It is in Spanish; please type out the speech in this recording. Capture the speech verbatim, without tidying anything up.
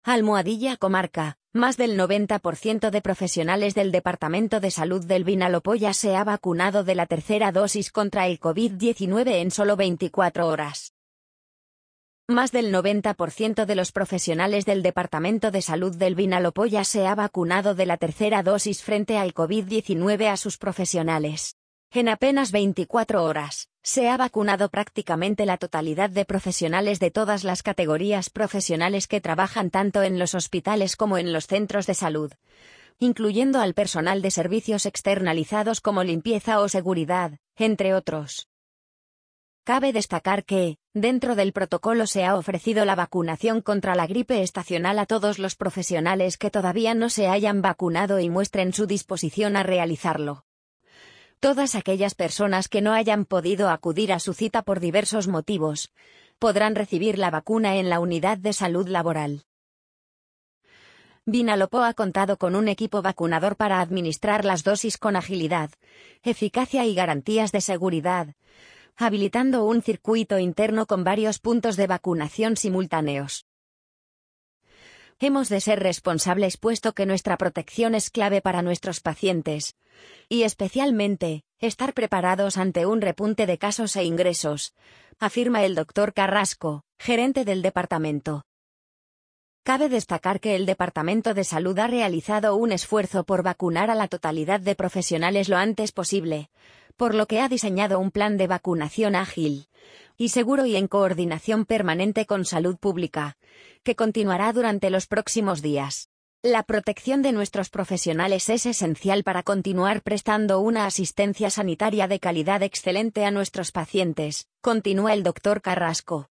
Almohadilla Comarca. Más del noventa por ciento de profesionales del Departamento de Salud del Vinalopó ya se ha vacunado de la tercera dosis contra el COVID diecinueve en solo veinticuatro horas. Más del noventa por ciento de los profesionales del Departamento de Salud del Vinalopó ya se ha vacunado de la tercera dosis frente al COVID diecinueve a sus profesionales. En apenas veinticuatro horas, se ha vacunado prácticamente la totalidad de profesionales de todas las categorías profesionales que trabajan tanto en los hospitales como en los centros de salud, incluyendo al personal de servicios externalizados como limpieza o seguridad, entre otros. Cabe destacar que, dentro del protocolo se ha ofrecido la vacunación contra la gripe estacional a todos los profesionales que todavía no se hayan vacunado y muestren su disposición a realizarlo. Todas aquellas personas que no hayan podido acudir a su cita por diversos motivos, podrán recibir la vacuna en la unidad de salud laboral. Vinalopó ha contado con un equipo vacunador para administrar las dosis con agilidad, eficacia y garantías de seguridad, habilitando un circuito interno con varios puntos de vacunación simultáneos. Hemos de ser responsables puesto que nuestra protección es clave para nuestros pacientes, y especialmente, estar preparados ante un repunte de casos e ingresos, afirma el doctor Carrasco, gerente del departamento. Cabe destacar que el Departamento de Salud ha realizado un esfuerzo por vacunar a la totalidad de profesionales lo antes posible, por lo que ha diseñado un plan de vacunación ágil y seguro y en coordinación permanente con Salud Pública, que continuará durante los próximos días. La protección de nuestros profesionales es esencial para continuar prestando una asistencia sanitaria de calidad excelente a nuestros pacientes, continúa el doctor Carrasco.